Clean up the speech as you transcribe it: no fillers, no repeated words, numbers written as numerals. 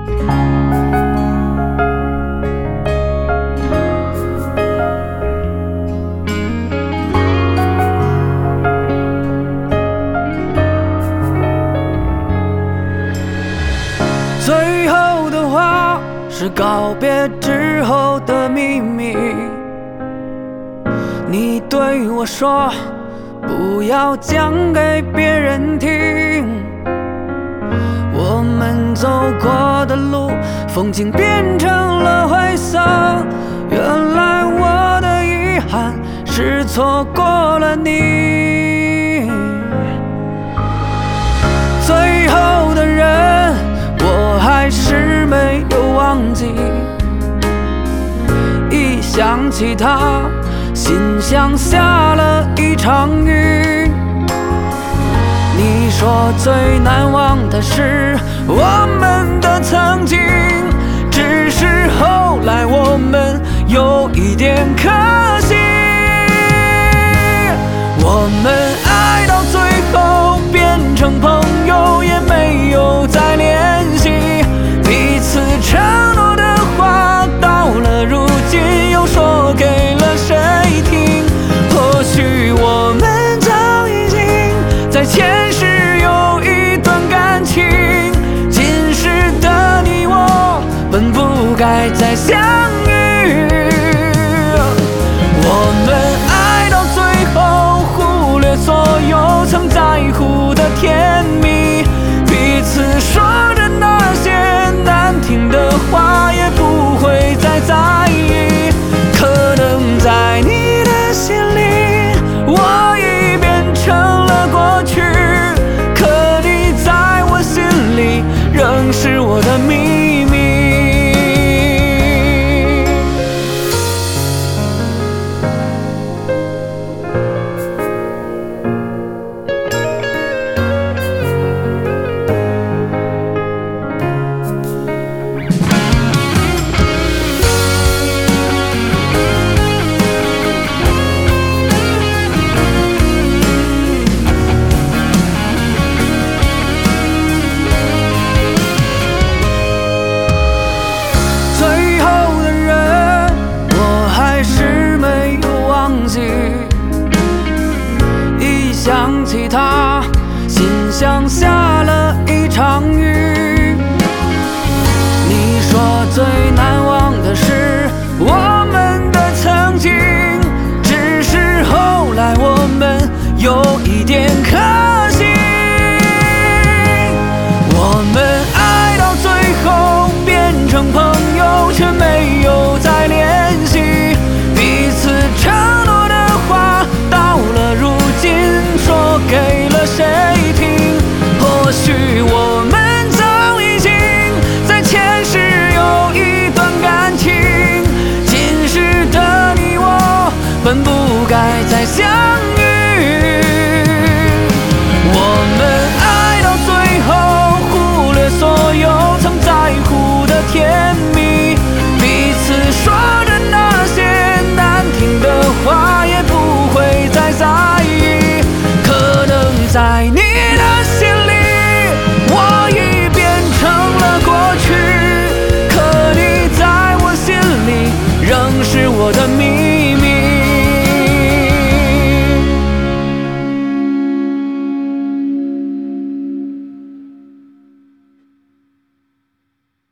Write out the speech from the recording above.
最后的话是告别之后的秘密。你对我说，不要讲给别人听。我们走过的路，风景变成了灰色。原来我的遗憾是错过了你。最后的人，我还是没有忘记。一想起他，心像下了一场雨。你说最难忘的是我们的曾经，只是后来我们有一点可惜。我们爱到最后变成朋友，也没有再联系。彼此承诺的话，到了如今又说给了谁听？或许我们早已经在前世有一段感情，今世的你我本不该再相遇。我们爱到最后，忽略所有曾在乎的甜蜜，彼此说着那些难听的话，也不会再在意。可能在你的心里，我已变成了过去，可你在我心里仍是我的秘密。想起他，心像下了一场雨。你说最难忘的是我们的曾经，只是后来我们有一点可惜。我们爱到最后变成朋友，却没有再联系。彼此承诺的话，到了如今说给了谁